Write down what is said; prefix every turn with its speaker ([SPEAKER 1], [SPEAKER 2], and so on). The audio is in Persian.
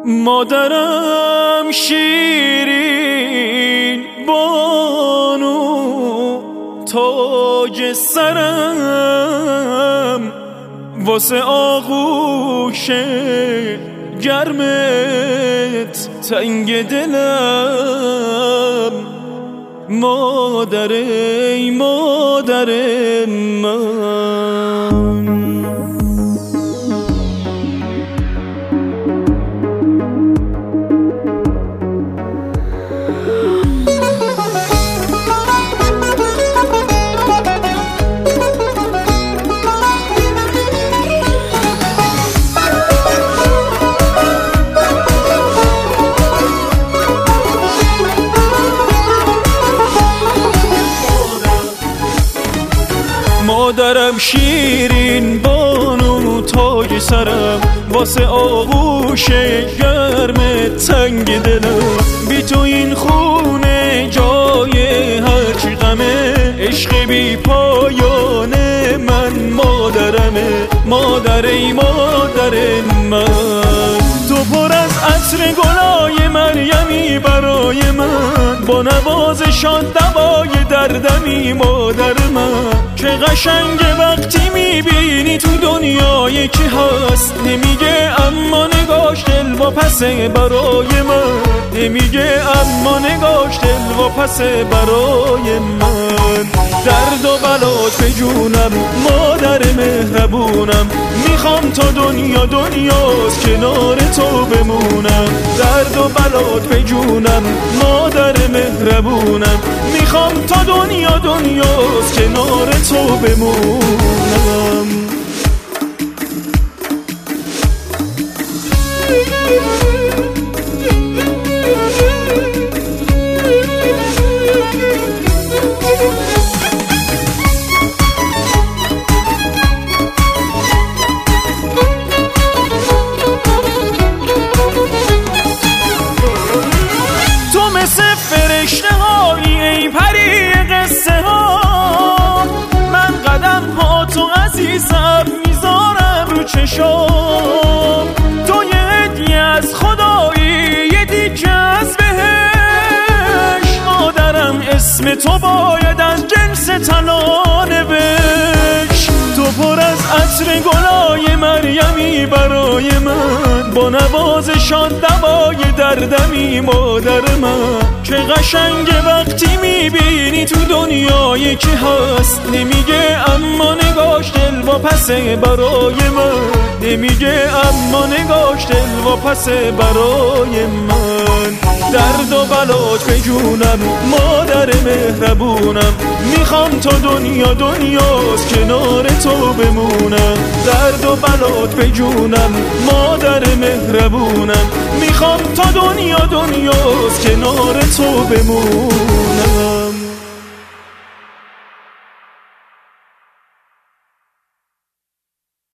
[SPEAKER 1] مادرم شیرین بانو تاج سرم، واسه آغوش گرمت تنگ دلم. مادر ای مادر من، مادرم شیرین بانو تاج سرم، واسه آغوش گرم تنگ دلم. بی تو این خونه جای هرچی غمه، عشق بی پایانه من مادرمه. مادر ای مادر من، تو پر از عطر گلای مریمی برای من، با نوازشان دوای دردمی مادر من. چه قشنگه وقتی میبینی تو دنیای کی هست، نمیگه اما نگاش دل و پسه برای من، نمیگه اما نگاش دل و پسه برای من. درد و بلات به جونم مادر مهربونم، میخوام تا دنیا دنیاست کنار تو بمونم. درد و بلات به جونم مادر مهربونم، میخوام تا دنیا دنیاست کنار تو بمونم. فرشته هایی ای پری قصه ها، من قدم ها تو عزیزم میذارم رو چشام. تو یه هدیه از خدایی، یه دیگه از بهش. مادرم اسم تو باید از جنس طلا نوشت. تو پر از عطر گلای مریمی برای من، با نوازشان دوای دردمی مادر من. چه قشنگه وقتی میبینی تو دنیای کی هست، نمیگه اما نگاش دل و پسه برای من، نمیگه اما نگاش دل و پسه برای من. درد و بلات به جونم مادر مهربونم، میخوام تا دنیا دنیاست کنار تو بمونم. درد و بلات به جونم مادر مهربونم، میخوام تا دنیا دنیاست کنار تو بمونم.